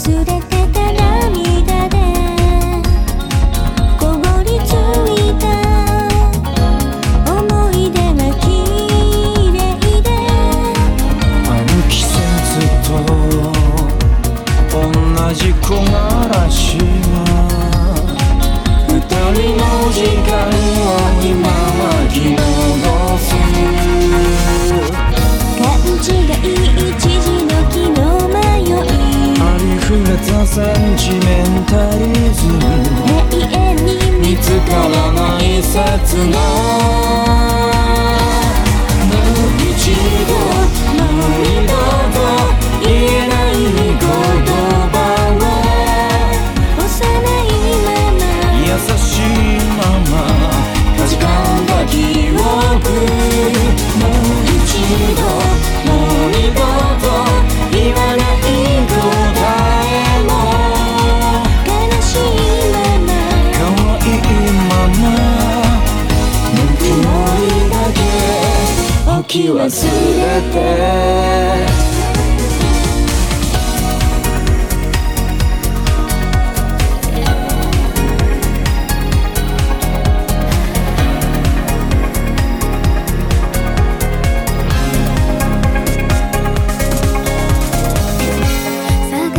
れてた涙で凍りついた思い出が綺麗であの季節と同じ木枯らしが二人の時間を今巻き戻す勘違い一時の気の迷いありふれたセンチメンタリズム永遠に見つからない刹那もう一度もう二度と言えない言葉を幼いまま優しいままかじかんだ記憶もう一度もう二度と言わない答えも悲しいまま可愛いままぬくもりだけ置き忘れて